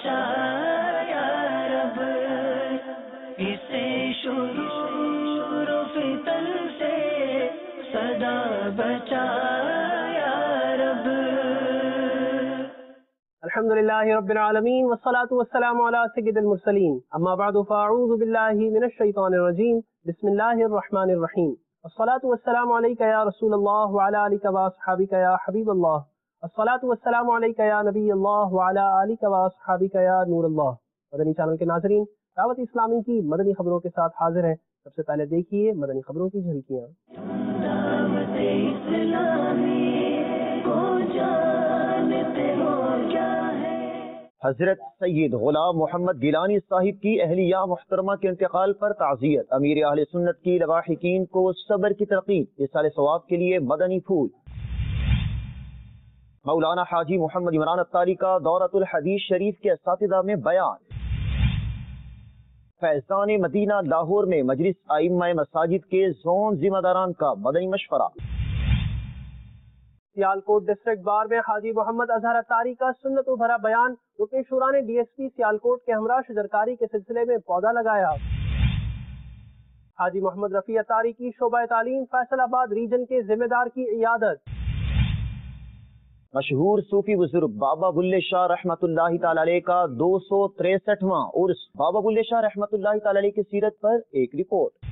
بچا یا رب، اسے شرور و فتن سے سدا بچا یا رب۔ الحمد للہ رب العالمین والصلاة والسلام علی سید المرسلین، اما بعد فاعوذ باللہ من الشیطان الرجیم، بسم اللہ الرحمن الرحیم۔ الصلاة والسلام علیک یا رسول اللہ وعلی آلک واصحابک یا حبیب اللہ، الصلاة والسلام علیک یا نبی اللہ وعلی آلک واصحابک یا نور اللہ۔ مدنی چینل کے ناظرین، دعوت اسلامی کی مدنی خبروں کے ساتھ حاضر ہیں۔ سب سے پہلے دیکھیے مدنی خبروں کی جھلکیاں۔ دعوت اسلامی کو جانتے ہو کیا ہے؟ حضرت سید غلام محمد گیلانی صاحب کی اہلیہ محترمہ کے انتقال پر تعزیت، امیر اہل سنت کی لواحقین کو صبر کی تلقین، ایصال ثواب کے لیے مدنی پھول۔ مولانا حاجی محمد عمران اتاری کا دورۃ الحدیث شریف کے اساتذہ میں بیان۔ فیضان مدینہ لاہور میں مجلس ائمہ مساجد کے زون ذمہ داران کا مدنی مشورہ۔ سیالکوٹ ڈسٹرکٹ بار میں حاجی محمد اظہر اتاری کا سنت و بھرا بیان، رکن شورا نے ڈی ایس پی سیالکوٹ کے ہمراہ شجرکاری کے سلسلے میں پودا لگایا۔ حاجی محمد رفیع اتاری کی شعبہ تعلیم فیصل آباد ریجن کے ذمہ دار کی عیادت۔ مشہور صوفی بزرگ بابا بلے شاہ رحمۃ اللہ تعالی علیہ کا 263واں عرس، بابا بلے شاہ رحمۃ اللہ تعالی علیہ کی سیرت پر ایک رپورٹ۔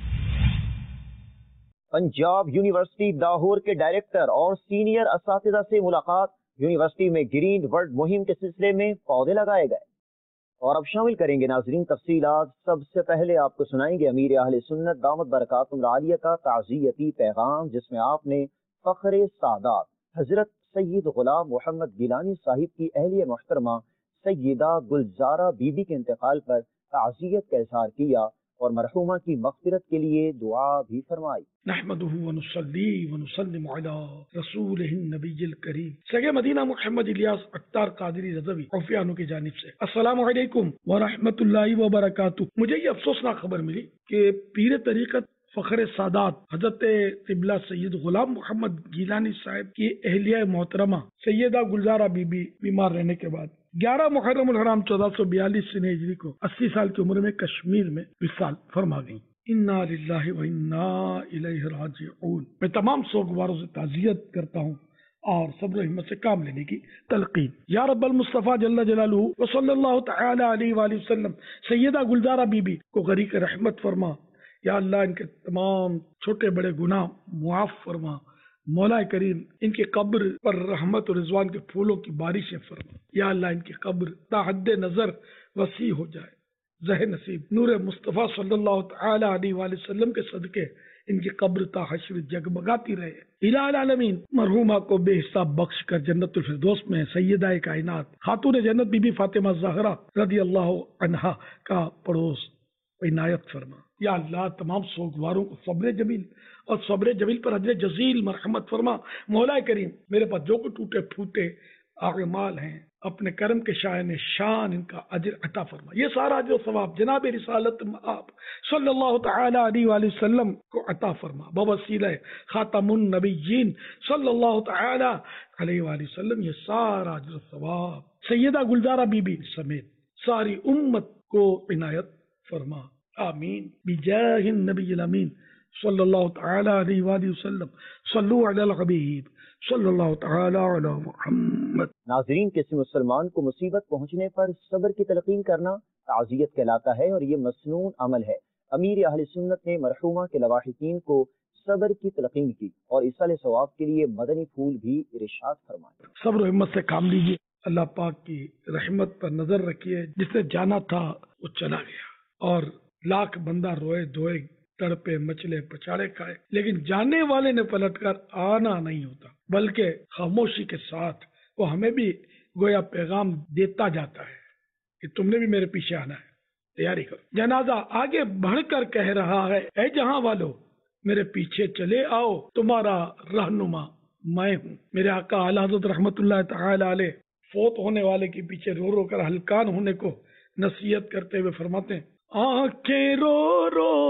پنجاب یونیورسٹی لاہور کے ڈائریکٹر اور سینئر اساتذہ سے ملاقات، یونیورسٹی میں گرین ورلڈ مہم کے سلسلے میں پودے لگائے گئے۔ اور اب شامل کریں گے ناظرین تفصیلات۔ سب سے پہلے آپ کو سنائیں گے امیر اہل سنت دامت برکاتہم العالیہ کا تعزیتی پیغام، جس میں آپ نے فخر سادات حضرت سید غلام محمد گیلانی صاحب کی اہلیہ محترمہ سیدہ گلزارہ بی بی کے انتقال پر تعزیت کا اظہار کیا اور مرحومہ کی مغفرت کے لیے دعا بھی فرمائی۔ نحمده ونصلي ونسلم على رسوله النبی الکریم سگے مدینہ محمد الیاس اختار قادری رضوی عفیانوں کی جانب سے السلام علیکم ورحمۃ اللہ وبرکاتہ۔ مجھے یہ افسوسناک خبر ملی کہ پیر طریقت فخر سادات حضرت قبلہ سید غلام محمد گیلانی صاحب کی اہلیہ محترمہ سیدہ گلزارہ بی بی بیمار رہنے کے بعد 11 محرم الحرام 1442 سنہ ہجری کو 80 سال کی عمر میں کشمیر میں وصال فرما گئی۔ انا للہ و انا الیہ راجعون۔ میں تمام سوگواروں سے تعزیت کرتا ہوں اور صبر و ہمت سے کام لینے کی تلقین۔ یا رب المصطفیٰ جل جلالہ و صلی اللہ تعالی علیہ وآلہ وسلم سیدہ گلزارہ بی بی کو غریق رحمت فرما۔ یا اللہ ان کے تمام چھوٹے بڑے گناہ معاف فرما۔ مولا کریم ان کی قبر پر رحمت و رضوان کے پھولوں کی بارشیں فرما۔ یا اللہ ان کی قبر تا حد نظر وسیع ہو جائے۔ زہ نصیب نور مصطفیٰ صلی اللہ تعالی علیہ وآلہ وسلم کے صدقے ان کی قبر تا حشر جگمگاتی رہے۔ الہ العالمین مرحومہ کو بے حساب بخش کر جنت الفردوس میں سیدہ کائنات خاتون جنت بی بی فاطمہ زہرا رضی اللہ عنہا کا پڑوس عنایت فرما۔ یا اللہ تمام سوگواروں کو صبر جمیل اور صبر جمیل پر اجر جزیل مرحمت فرما۔ مولا کریم میرے پاس جو کچھ ٹوٹے پھوٹے اعمال ہیں اپنے کرم کے شائن شان ان کا اجر عطا فرما۔ یہ سارا اجر و ثواب جناب رسالت آپ صلی اللہ تعالی علیہ وآلہ وسلم کو عطا فرما بوسیلہ خاتم النبیین صلی اللہ تعالی علیہ وآلہ وسلم۔ یہ سارا اجر و ثواب سیدہ گلزارہ بی بی سمیت ساری امت کو عنایت فرما، آمین بجاہ النبی الامین صلی اللہ تعالی علیہ وآلہ وسلم۔ صلو علی الحبیب صلی اللہ تعالی علی محمد۔ ناظرین، کسی مسلمان کو مصیبت پہنچنے پر صبر کی تلقین کرنا تعزیت کہلاتا ہے اور یہ مسنون عمل ہے۔ امیر اہل سنت نے مرحومہ کے لواحقین کو صبر کی تلقین کی اور ایصال ثواب کے لیے مدنی پھول بھی ارشاد فرمائے۔ صبر و ہمت سے کام لیجیے، اللہ پاک کی رحمت پر نظر رکھیے۔ جس نے جانا تھا وہ چلا گیا اور لاکھ بندہ روئے دھوئے تڑپے مچلے پچاڑے کھائے، لیکن جانے والے نے پلٹ کر آنا نہیں ہوتا، بلکہ خاموشی کے ساتھ وہ ہمیں بھی گویا پیغام دیتا جاتا ہے کہ تم نے بھی میرے پیچھے آنا ہے، تیاری کرو۔ جنازہ آگے بڑھ کر کہہ رہا ہے، اے جہاں والو میرے پیچھے چلے آؤ، تمہارا رہنما میں ہوں۔ میرے آقا اعلی حضرت رحمت اللہ تعالی علیہ فوت ہونے والے کے پیچھے رو رو کر ہلکان ہونے کو نصیحت کرتے ہوئے فرماتے ہیں، آنکھیں رو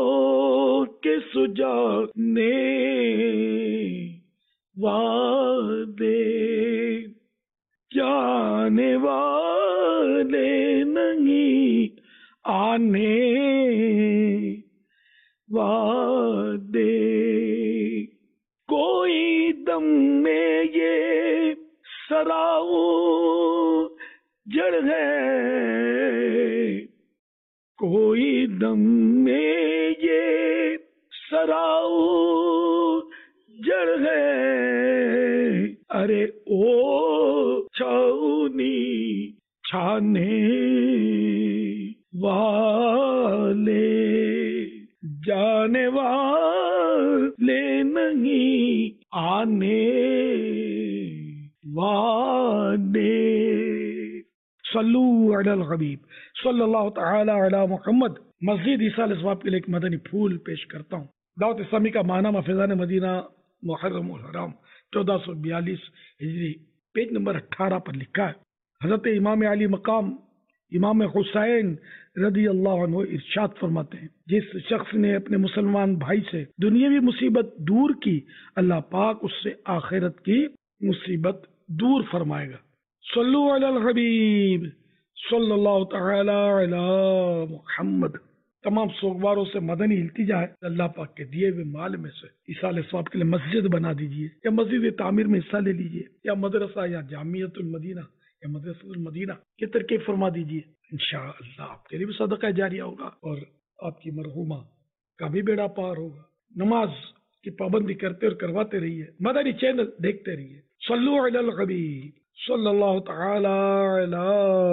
رو کے سجانے وعدے जाने वाले नहीं आने वादे, कोई दम में ये सराओ जड़ है, कोई दम में ये सराओ जड़ है, अरे ओ छाऊनी छाने वाले, जाने वाले नहीं आने वाले। सल्लू अलल हबीब सल्लल्लाहु तआला अला मुहम्मद। मस्जिद ईसाल इसबाब के लिए एक मदनी फूल पेश करता हूँ। दावत इस्लामी का माहनामा फैज़ान मदीना मुहर्रम उल हराम 1442 हिजरी पेज नंबर 18 पर लिखा है, हजरत इमाम अली मकाम इमाम हुसैन रदी अल्लाह अन्हु इरशाद फरमाते हैं, जिस शख्स ने अपने मुसलमान भाई से दुनियावी मुसीबत दूर की, अल्लाह पाक उससे आखिरत की मुसीबत दूर फरमाएगा। सल्लु अलल हबीब सल्लल्लाहु तआला अला मुहम्मद। तमाम सोगवारों से मदनी इल्तिजा है, अल्लाह पाक के दिए हुए माल में से इसाले सवाब के लिए मस्जिद बना दीजिए, या मस्जिद तामीर में हिस्सा ले लीजिए, या मदरसा या जामियतुल मदीना या मदरसतुल मदीना की तरकीब फरमा दीजिए। इंशाअल्लाह आपके लिए भी सदका जारिया होगा और आपकी मरहुमा का भी बेड़ा पार होगा। नमाज की पाबंदी करते और करवाते रहिए, मदनी चैनल देखते रहिए। सल्लु अलल हबीब सल्लल्लाहु तआला अला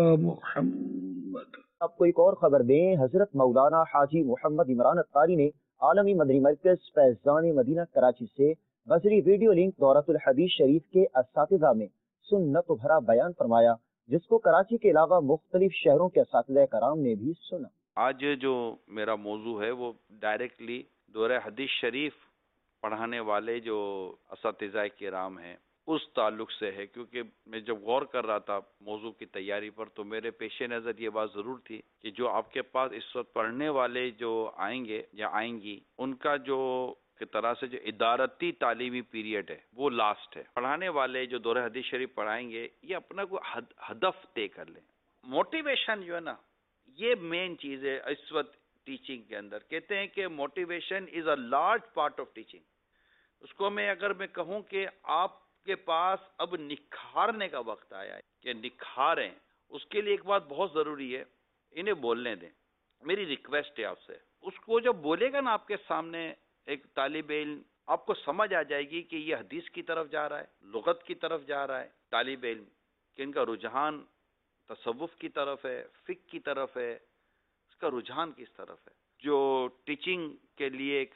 मुहम्मद। आपको एक और खबर दें, हजरत मौलाना हाजी मोहम्मद इमरान अत्तारी ने आलमी मदनी मरकज फैज़ान मदीना कराची से बजरी वीडियो लिंक दौरतुल हदीस शरीफ के असातिज़ा में सुन्नत भरा बयान फरमाया, जिसको कराची के अलावा मुख्तलिफ शहरों के असातिज़ा कराम ने भी सुना। आज जो मेरा मौजू है वो डायरेक्टली दौरे हदीस शरीफ पढ़ाने वाले जो असातिज़ा किराम हैं उस ताल्लुक से है, क्योंकि मैं जब गौर कर रहा था मौजू की तैयारी पर तो मेरे पेश नज़र ये बात ज़रूर थी कि जो आपके पास इस वक्त पढ़ने वाले जो आएंगे या आएंगी, उनका जो की तरह से जो इदारती तालीमी पीरियड है वो लास्ट है। पढ़ाने वाले जो दौरे हदीस शरीफ पढ़ाएंगे ये अपना कोई हदफ तय कर लें। मोटिवेशन जो है ना, ये मेन चीज़ है इस वक्त टीचिंग के अंदर। कहते हैं कि motivation is a large part of teaching. उसको अगर मैं कहूँ कि आपके पास अब निखारने का वक्त आया है कि निखारें, उसके लिए एक बात बहुत ज़रूरी है, इन्हें बोलने दें। मेरी रिक्वेस्ट है आपसे, उसको जब बोलेगा ना आपके सामने एक तालिब इल्म, आपको समझ आ जाएगी कि ये हदीस की तरफ जा रहा है, लुगत की तरफ जा रहा है तालिब इल्म, कि इनका रुझान तसव्वुफ की तरफ है, फिक्र की तरफ है, इसका रुझान किस तरफ है। जो टीचिंग के लिए एक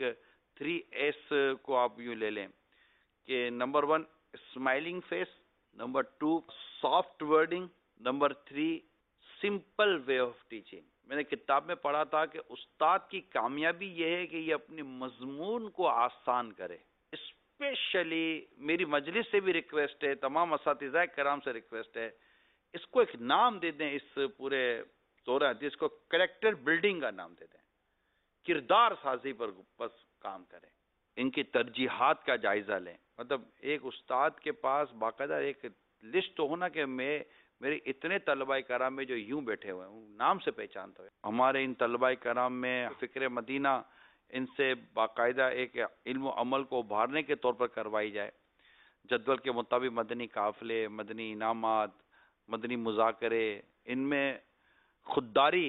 3S को आप यूँ ले लें कि number 1 smiling face, number 2 soft wording, number 3 simple way of teaching. मैंने किताब में पढ़ा था कि उस्ताद की कामयाबी यह है कि ये अपने मजमून को आसान करे। स्पेशली मेरी मजलिस से भी रिक्वेस्ट है, तमाम असातिज़ा कराम से रिक्वेस्ट है, इसको एक नाम दे दें, इस पूरे दौरे हदीस को कैरेक्टर बिल्डिंग का नाम दे दें, किरदार साजी पर बस काम करें, इनकी तरजीहात का जायजा लें। मतलब एक उस्ताद के पास बाकायदा एक लिस्ट तो होना कि मेरे इतने तलबाए कराम में जो यूं बैठे हुए हैं नाम से पहचानते हुए, हमारे इन तलबाए कराम में फिक्र मदीना इनसे बाकायदा एक इल्म अमल को उभारने के तौर पर करवाई जाए। जदवल के मुताबिक मदनी काफिले, मदनी इनामात, मदनी मुज़ाकरे, इनमें खुददारी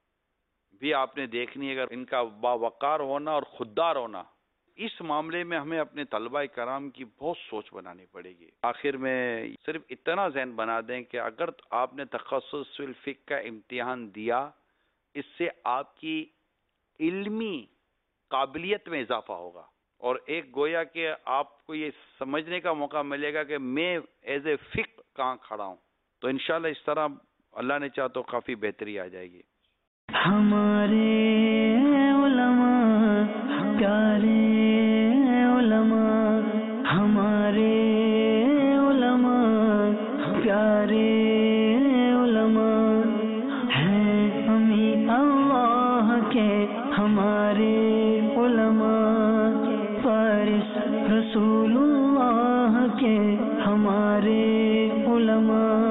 भी आपने देखनी है। अगर इनका बावकार होना और खुददार होना, इस मामले में हमें अपने तलबाए कराम की बहुत सोच बनानी पड़ेगी। आखिर में सिर्फ इतना ज़हन बना दें कि अगर आपने तखस्सुस फिक्र का इम्तिहान दिया, इससे आपकी इल्मी काबिलियत में इजाफा होगा और एक गोया कि आपको ये समझने का मौका मिलेगा कि मैं एज ए फिक्र कहाँ खड़ा हूँ। तो इंशाल्लाह इस तरह अल्लाह ने चाहा तो काफ़ी बेहतरी आ जाएगी। हमारे उलमा प्यारे उलमा, हमारे उलमा प्यारे उलमा हैं अमी अल्लाह के, हमारे उलमा फारिस रसूलुल्लाह के, हमारे उलमा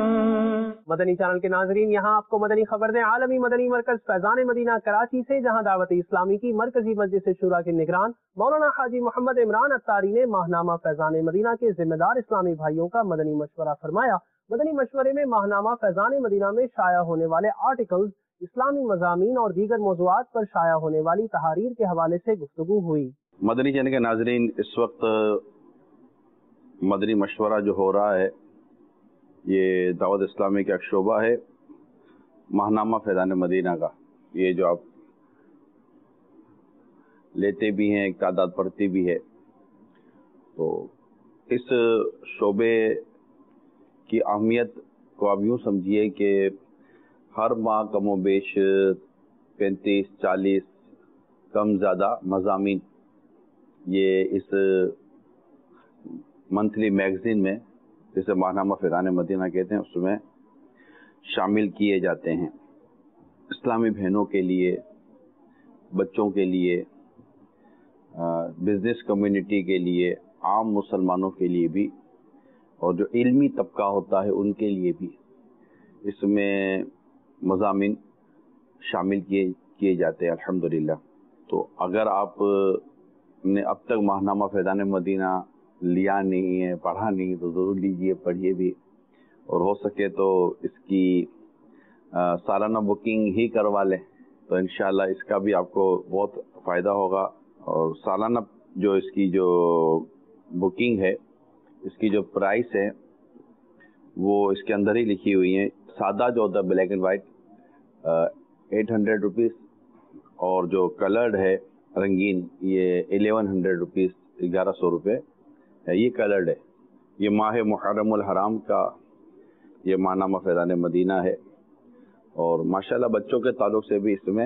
مدنی چینل کے ناظرین، یہاں آپ کو مدنی خبر دیں عالمی مدنی مرکز فیضان مدینہ کراچی سے، جہاں دعوت اسلامی کی مرکزی مجلس شورا کے نگران مولانا حاجی محمد عمران اتاری نے ماہنامہ فیضان مدینہ کے ذمہ دار اسلامی بھائیوں کا مدنی مشورہ فرمایا۔ مدنی مشورے میں ماہنامہ فیضان مدینہ میں شائع ہونے والے آرٹیکلز، اسلامی مضامین اور دیگر موضوعات پر شائع ہونے والی تحاریر کے حوالے سے گفتگو ہوئی۔ مدنی چینل کے ناظرین، اس وقت مدنی مشورہ جو ہو رہا ہے یہ دعوت اسلامی کا ایک شعبہ ہے ماہنامہ فیضان مدینہ کا۔ یہ جو آپ لیتے بھی ہیں، ایک تعداد پڑھتی بھی ہے، تو اس شعبے کی اہمیت کو آپ یوں سمجھیے کہ ہر ماہ کم و بیش 35-40 کم زیادہ مضامین یہ اس منتھلی میگزین میں، جسے ماہنامہ فیضان مدینہ کہتے ہیں، اس میں شامل کیے جاتے ہیں۔ اسلامی بہنوں کے لیے، بچوں کے لیے، بزنس کمیونٹی کے لیے، عام مسلمانوں کے لیے بھی، اور جو علمی طبقہ ہوتا ہے ان کے لیے بھی اس میں مضامین شامل کیے جاتے ہیں الحمدللہ۔ تو اگر آپ نے اب تک ماہنامہ فیضان مدینہ لیا نہیں ہے، پڑھا نہیں، تو ضرور لیجئے، پڑھیے بھی، اور ہو سکے تو اس کی سالانہ بکنگ ہی کروا لیں، تو انشاءاللہ اس کا بھی آپ کو بہت فائدہ ہوگا۔ اور سالانہ جو اس کی جو بکنگ ہے، اس کی جو پرائس ہے وہ اس کے اندر ہی لکھی ہوئی ہیں۔ سادہ جو ہوتا ہے بلیک اینڈ وائٹ 800 روپیز، اور جو کلرڈ ہے رنگین یہ 1100 روپیز، 1100 روپے ہے، یہ کلرڈ ہے۔ یہ ماہ محرم الحرام کا یہ ماہنامہ فیضان مدینہ ہے، اور ماشاءاللہ بچوں کے تعلق سے بھی اس میں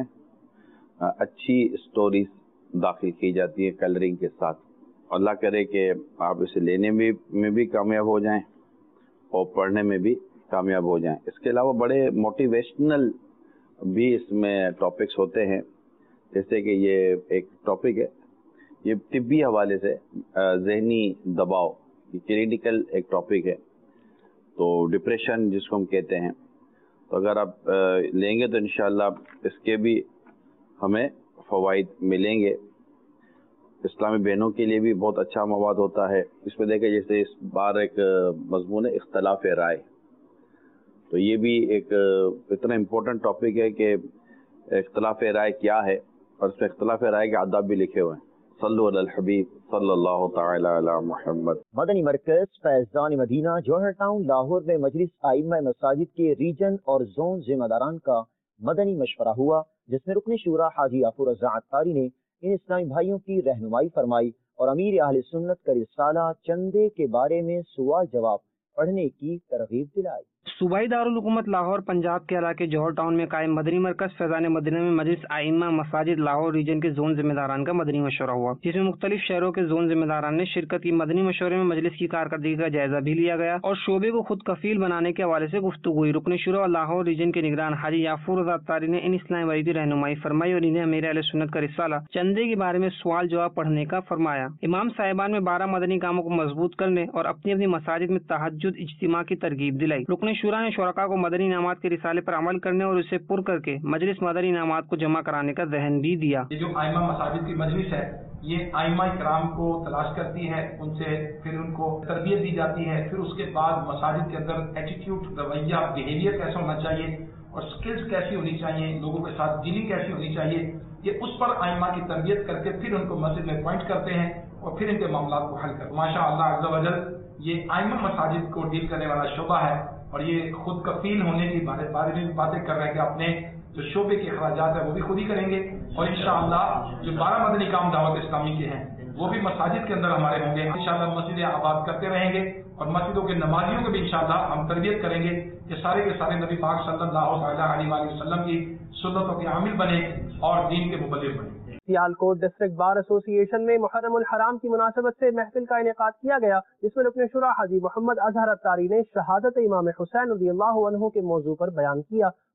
اچھی سٹوریز داخل کی جاتی ہیں کلرنگ کے ساتھ۔ اللہ کرے کہ آپ اسے لینے میں بھی کامیاب ہو جائیں اور پڑھنے میں بھی کامیاب ہو جائیں۔ اس کے علاوہ بڑے موٹیویشنل بھی اس میں ٹاپکس ہوتے ہیں، جیسے کہ یہ ایک ٹاپک ہے، یہ طبی حوالے سے ذہنی دباؤ، یہ کلینیکل ایک ٹاپک ہے، تو ڈپریشن جس کو ہم کہتے ہیں، تو اگر آپ لیں گے تو انشاءاللہ اس کے بھی ہمیں فوائد ملیں گے۔ اسلامی بہنوں کے لیے بھی بہت اچھا مواد ہوتا ہے۔ اس میں دیکھیں جیسے اس بار ایک مضمون ہے اختلاف رائے، تو یہ بھی ایک اتنا امپورٹنٹ ٹاپک ہے کہ اختلاف رائے کیا ہے، اور اس میں اختلاف رائے کے آداب بھی لکھے ہوئے ہیں۔ صلو علی الحبیب صلی اللہ تعالی علی محمد۔ مدنی مرکز فیضان مدینہ جوہر ٹاؤن لاہور میں مجلس ائمہ مساجد کے ریجن اور زون ذمہ داران کا مدنی مشورہ ہوا، جس میں رکن شورا حاجی غفور رضا اتاری نے ان اسلامی بھائیوں کی رہنمائی فرمائی اور امیر اہل سنت کا رسالہ چندے کے بارے میں سوال جواب پڑھنے کی ترغیب دلائی۔ صوبائی دارالحکومت لاہور پنجاب کے علاقے جوہر ٹاؤن میں قائم مدنی مرکز فیضان مدینہ میں مجلس ائمہ مساجد لاہور ریجن کے زون ذمہ داران کا مدنی مشورہ ہوا، جس میں مختلف شہروں کے زون ذمہ داران نے شرکت کی۔ مدنی مشورے میں مجلس کی کارکردگی کا جائزہ بھی لیا گیا اور شعبے کو خود کفیل بنانے کے حوالے سے گفتگو ہوئی۔ رکن شورا لاہور ریجن کے نگران حاجی غفور رضا اتاری نے ان اسلامی بھائیوں کی رہنمائی فرمائی اور انہیں امیر اہل سنت کا رسالہ چندے کے بارے میں سوال جواب پڑھنے کا فرمایا۔ امام صاحبان میں 12 مدنی کاموں کو مضبوط کرنے اور اپنی اپنی مساجد میں تہجد اجتماع کی ترغیب دلائی۔ رکن شورا نے شرکاء کو مدنی انعامات کے رسالے پر عمل کرنے اور اسے پر کر کے مجلس مدنی انعامات کو جمع کرانے کا ذہن بھی دیا۔ یہ جو ائمہ مساجد کی مجلس ہے، یہ ائمہ کرام کو تلاش کرتی ہے، ان سے پھر ان کو تربیت دی جاتی ہے، پھر اس کے بعد مساجد کے اندر ایٹیٹیوڈ، رویہ، بیہیویئر کیسا ہونا چاہیے اور سکلز کیسی ہونی چاہیے، لوگوں کے ساتھ ڈیلنگ کیسی ہونی چاہیے، یہ اس پر ائمہ کی تربیت کر کے پھر ان کو مسجد میں اپوائنٹ کرتے ہیں اور پھر ان کے معاملات کو حل کرتے ہیں۔ ماشاء اللہ عز و جل یہ ائمہ مساجد کو ڈیل کرنے والا شعبہ ہے، اور یہ خود کفیل ہونے کی بارے میں باتیں کر رہے ہیں کہ اپنے جو شعبے کے اخراجات ہیں وہ بھی خود ہی کریں گے، اور انشاءاللہ جو 12 مدنی کام دعوت اسلامی کے ہیں وہ بھی مساجد کے اندر ہمارے ہوں گے۔ انشاءاللہ مسجدیں آباد کرتے رہیں گے اور مسجدوں کے نمازیوں کو بھی انشاءاللہ ہم تربیت کریں گے کہ سارے کے سارے نبی پاک صلی اللہ علیہ وآلہ وسلم کی سنتوں کے عامل بنے اور دین کے مبلغ بنے۔ سیالکوٹ ڈسٹرکٹ بار ایسوسی ایشن میں محرم الحرام کی مناسبت سے محفل کا انعقاد کیا گیا، جس میں رکن شورا حاجی محمد اظہر اتاری نے شہادت امام حسین رضی اللہ عنہ کے موضوع پر بیان کیا۔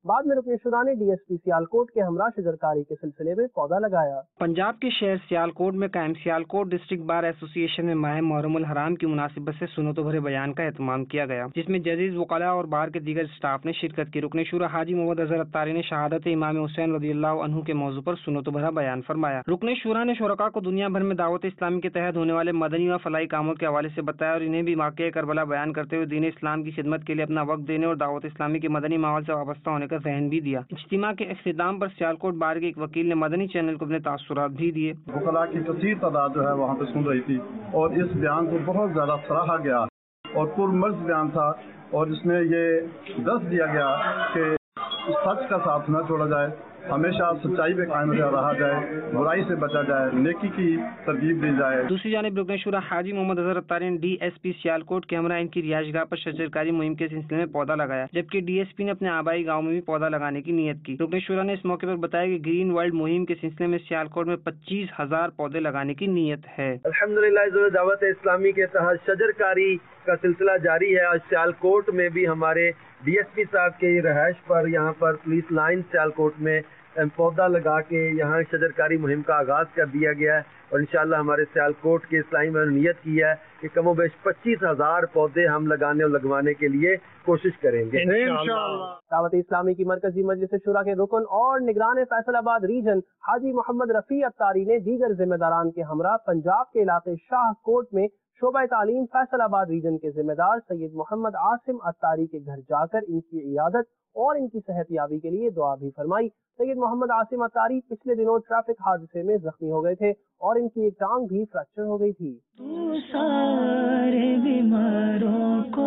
بعد میں رکن شورا نے DSP سیالکوٹ کے ہمراہ شجرکاری کے سلسلے میں پودا لگایا۔ پنجاب کے شہر سیالکوٹ میں قائم سیالکوٹ ڈسٹرکٹ بار ایسوسی ایشن میں ماہ محرم الحرام کی مناسبت سے سنت و بھرے بیان کا اہتمام کیا گیا، جس میں جزیز وکلاء اور بار کے دیگر اسٹاف نے شرکت کی۔ رکن شورا حاجی محمد اظہر اتاری نے شہادت امام حسین رضی اللہ عنہ کے موضوع پر سنت و بھرا بیان فرمایا۔ رکن شورا نے شرکاء کو دنیا بھر میں دعوت اسلامی کے تحت ہونے والے مدنی و فلاحی کاموں کے حوالے سے بتایا اور انہیں بھی واقعہ کربلا بیان کرتے ہوئے دین اسلام کی خدمت کے لیے اپنا وقت دینے اور دعوت اسلامی کے مدنی ماحول سے وابستہ ہونے کا ذہن بھی دیا۔ اجتماع کے اختتام پر سیالکوٹ بار کے ایک وکیل نے مدنی چینل کو اپنے تاثرات بھی دیے۔ وکلاء کی کثیر تعداد جو ہے وہاں پہ سن رہی تھی اور اس بیان کو بہت زیادہ سراہا گیا اور پرمرض بیان تھا، اور اس میں یہ درس دیا گیا کہ سچ کا ساتھ نہ چھوڑا جائے، ہمیشہ سچائی پہ قائم رہا جائے، برائی سے بچا جائے، نیکی کی ترغیب دی جائے۔ دوسری جانب رکن شورا حاجی محمد اظہر اتاری نے DSP سیالکوٹ کے ہمراہ ان کی رہائش گاہ پر شجرکاری مہم کے سلسلے میں پودا لگایا، جبکہ DSP نے اپنے آبائی گاؤں میں بھی پودا لگانے کی نیت کی۔ رکن شورا نے اس موقع پر بتایا کہ گرین ورلڈ مہم کے سلسلے میں سیالکوٹ میں 25,000 پودے لگانے کی نیت ہے۔ الحمدللہ دعوت اسلامی کے تحت شجرکاری کا سلسلہ جاری ہے۔ آج سیالکوٹ میں بھی ہمارے DSP صاحب کی رہائش پر یہاں پر پولیس لائن سیالکوٹ میں پودا لگا کے یہاں شجرکاری مہم کا آغاز کر دیا گیا ہے، اور انشاءاللہ ہمارے سیالکوٹ کے اسلامی میں نیت کی ہے کہ کم و بیش 25,000 پودے ہم لگانے اور لگوانے کے لیے کوشش کریں گے انشاءاللہ۔ دعوت اسلامی کی مرکزی مجلس شورا کے رکن اور نگران فیصل آباد ریجن حاجی محمد رفیع اتاری نے دیگر ذمہ داران کے ہمراہ پنجاب کے علاقے شاہ کوٹ میں شعبہ تعلیم فیصل آباد ریجن کے ذمہ دار سید محمد عاصم اتاری کے گھر جا کر ان کی عیادت اور ان کی صحت یابی کے لیے دعا بھی فرمائی۔ سید محمد عاصم اتاری پچھلے دنوں ٹریفک حادثے میں زخمی ہو گئے تھے اور ان کی ایک ٹانگ بھی فریکچر ہو گئی تھی۔ تو سارے بیماروں کو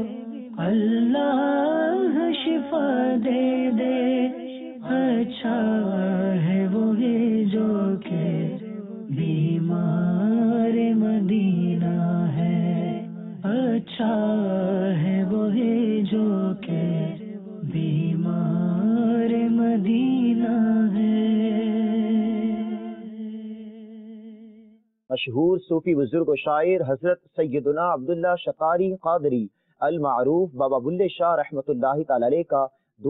اللہ شفا دے دے، اچھا ہے وہی جو کہ بیمار مدینہ ہے، اچھا ہے وہی جو کہ بیمار مدینہ ہے۔ مشہور صوفی بزرگ و شاعر حضرت سیدنا عبداللہ شقاری قادری المعروف بابا بلے شاہ رحمۃ اللہ تعالی علیہ کا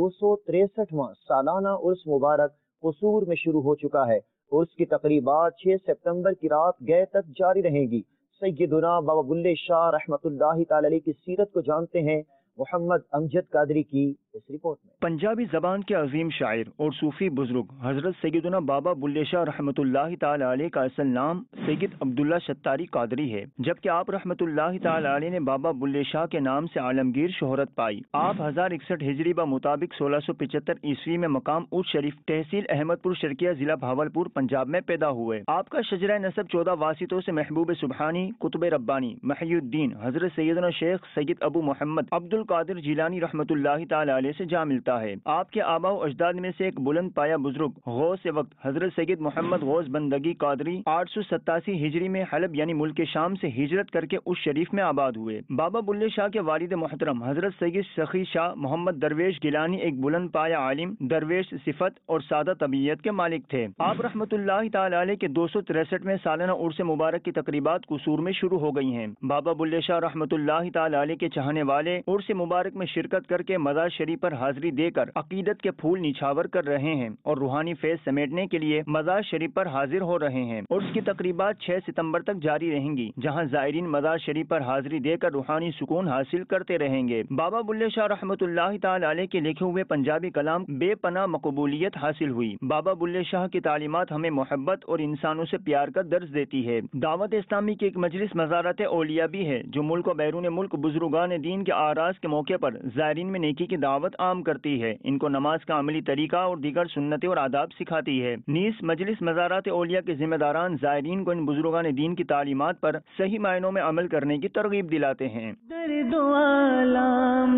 263واں سالانہ عرس مبارک قصور میں شروع ہو چکا ہے۔ عرس کی تقریبات 6 سپتمبر کی رات گئے تک جاری رہیں گی۔ سیدنا بابا بلے شاہ رحمۃ اللہ تعالی علیہ کی سیرت کو جانتے ہیں محمد امجد قادری کی اس رپورٹ میں۔ پنجابی زبان کے عظیم شاعر اور صوفی بزرگ حضرت سیدنا بابا بلے شاہ رحمۃ اللہ تعالی علیہ کا اصل نام سید عبداللہ شتاری قادری ہے، جبکہ آپ رحمۃ اللہ تعالی علیہ نے بابا بلے شاہ کے نام سے عالمگیر شہرت پائی۔ آپ 1061 ہجری بمطابق 1675 عیسوی میں مقام اوچ شریف تحصیل احمد پور شرقیہ ضلع بھاولپور پنجاب میں پیدا ہوئے۔ آپ کا شجرہ نسب 14 واسطوں سے محبوب سبحانی، قطب ربانی، محی الدین حضرت سیدنا شیخ سید ابو محمد عبد القادر جیلانی رحمۃ اللہ تعالی علیہ سے جا ملتا ہے۔ آپ کے آباء و اجداد میں سے ایک بلند پایا بزرگ غوث وقت حضرت سید محمد غوث بندگی قادری 887 ہجری میں حلب یعنی ملک شام سے ہجرت کر کے اس شریف میں آباد ہوئے۔ بابا بلے شاہ کے والد محترم حضرت سید سخی شاہ محمد درویش گیلانی ایک بلند پایا عالم، درویش صفت اور سادہ طبیعت کے مالک تھے۔ آپ رحمۃ اللہ تعالی علیہ کے 263 سالانہ عرس مبارک کی تقریبات قصور میں شروع ہو گئی ہیں۔ بابا بلے شاہ رحمۃ اللہ تعالی علیہ کے چاہنے والے عرس مبارک میں شرکت کر کے مزار شریف پر حاضری دے کر عقیدت کے پھول نچھاور کر رہے ہیں اور روحانی فیض سمیٹنے کے لیے مزار شریف پر حاضر ہو رہے ہیں۔ عرس کی تقریبات 6 ستمبر تک جاری رہیں گی، جہاں زائرین مزار شریف پر حاضری دے کر روحانی سکون حاصل کرتے رہیں گے۔ بابا بلے شاہ رحمۃ اللہ تعالی علیہ کے لکھے ہوئے پنجابی کلام بے پناہ مقبولیت حاصل ہوئی۔ بابا بلے شاہ کی تعلیمات ہمیں محبت اور انسانوں سے پیار کا درس دیتی ہے۔ دعوت اسلامی کی ایک مجلس مزارات اولیاء بھی ہے، جو ملک و بیرون ملک بزرگان دین کے آراز کے موقع پر زائرین میں نیکی کی دعوت عام کرتی ہے، ان کو نماز کا عملی طریقہ اور دیگر سنتیں اور آداب سکھاتی ہے۔ نیز مجلس مزارات اولیاء کے ذمہ داران زائرین کو ان بزرگان دین کی تعلیمات پر صحیح معنوں میں عمل کرنے کی ترغیب دلاتے ہیں۔ درد و آلام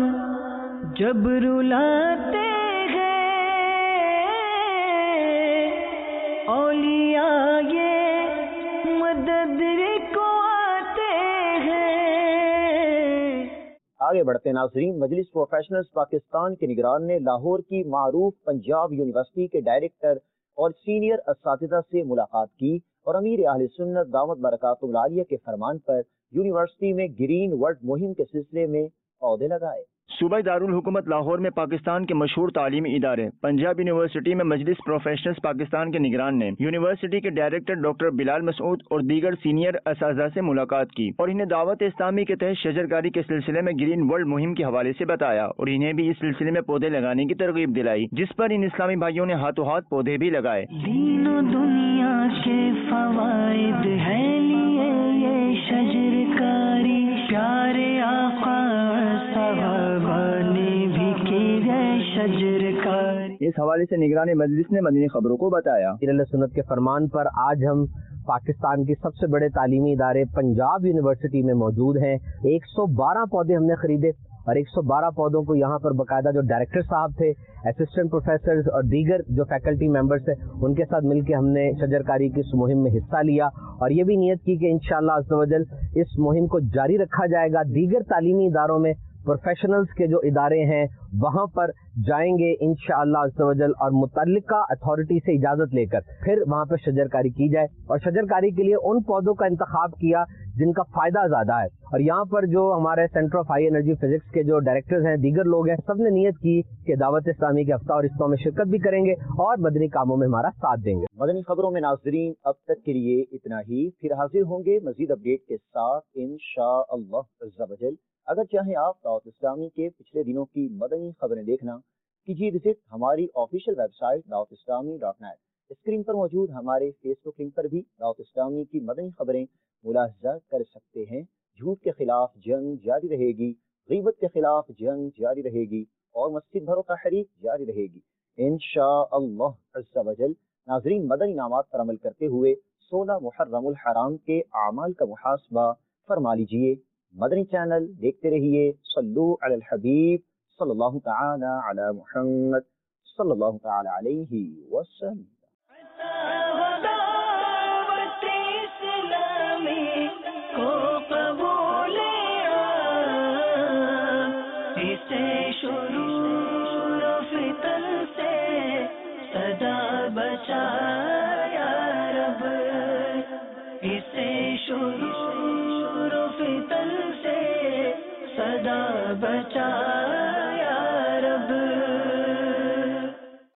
جب رلاتے ہیں اولیاء یہ مدد کو آتے ہیں۔ آگے بڑھتے ناظرین، مجلس پروفیشنلز پاکستان کے نگران نے لاہور کی معروف پنجاب یونیورسٹی کے ڈائریکٹر اور سینئر اساتذہ سے ملاقات کی اور امیر اہل سنت دامت برکاتہ العالیہ کے فرمان پر یونیورسٹی میں گرین ورلڈ مہم کے سلسلے میں پودے لگائے۔ صوبہ دارul हुकूमत लाहौर में पाकिस्तान के मशहूर तालीमी इदारे पंजाब यूनिवर्सिटी में मजलिस प्रोफेशनल्स पाकिस्तान के निगरान ने यूनिवर्सिटी के डायरेक्टर डॉक्टर बिलाल मसूद और दीगर सीनियर असातिज़ा से मुलाकात की और इन्हें दावत इस्लामी के तहत शजरकारी के सिलसिले में ग्रीन वर्ल्ड मुहिम के हवाले से बताया और इन्हें भी इस सिलसिले में पौधे लगाने की तरगीब दिलाई, जिस पर इन इस्लामी भाइयों ने हाथों हाथ पौधे भी लगाए। दीनो दुनिया के फवाइद है लिए ये शजरकारी, प्यारे आका सहाबा ने भी की है शजरकारी। इस हवाले से निगरान मजलिस ने मदनी खबरों को बताया। अहले सुन्नत के फरमान पर आज हम पाकिस्तान के सबसे बड़े तालीमी इदारे पंजाब यूनिवर्सिटी में मौजूद हैं। 112 पौधे हमने खरीदे और 112 पौधों को यहाँ पर बाकायदा जो डायरेक्टर साहब थे, असिस्टेंट प्रोफेसर्स और दीगर जो फैकल्टी मेंबर्स हैं, उनके साथ मिलकर हमने शजरकारी की इस मुहिम में हिस्सा लिया और ये भी नियत की कि इंशाअल्लाह अज़्ज़ व जल इस मुहिम को जारी रखा जाएगा। दीगर तालीमी इदारों में प्रोफेशनल्स के जो इदारे हैं वहाँ पर जाएंगे इंशाअल्लाह अज़्ज़ व जल और मुतल्लिका अथॉरिटी से इजाज़त लेकर फिर वहाँ पर शजरकारी की जाए और शजरकारी के लिए उन पौधों का इंतखाब किया जिनका फ़ायदा ज़्यादा है। और यहाँ पर जो हमारे centre of high energy physics के जो डायरेक्टर्स हैं, दीगर लोग हैं, सब ने नियत की कि दावत इस्लामी के हफ्ता और इस्तों में शिरकत भी करेंगे और मदनी कामों में हमारा साथ देंगे। मदनी खबरों में नाजरीन अब तक के लिए इतना ही, फिर हाजिर होंगे मजीद अपडेट के साथ इंशाअल्लाह अज़्ज़ा व जल। अगर चाहें आप दावत इस्लामी के पिछले दिनों की मदनी खबरें देखना, कीजिए विजिट हमारी ऑफिशियल वेबसाइट dawatislamI.net। स्क्रीन पर मौजूद हमारे फेसबुक लिंक पर भी दावत इस्लामी की मदनी खबरें मुलाहिजा कर सकते हैं। झूठ के खिलाफ जंग जारी रहेगी, गीबत के खिलाफ जंग जारी रहेगी और मस्जिद भरो तहरीक जारी रहेगी इंशाअल्लाह अज़्ज़ा व जल। नाज़रीन, मदनी इनामात पर अमल करते हुए 16 मुहर्रमुल हराम के आमाल का मुहासबा फरमा लीजिए। मदनी चैनल देखते रहिए। सल्लु अलल हबीब सल्लल्लाहु तआला अला मुहम्मद सल्लल्लाहु तआला अलैहि वसल्लम। बचाया रब इसे शुरू फितन से सदा बचा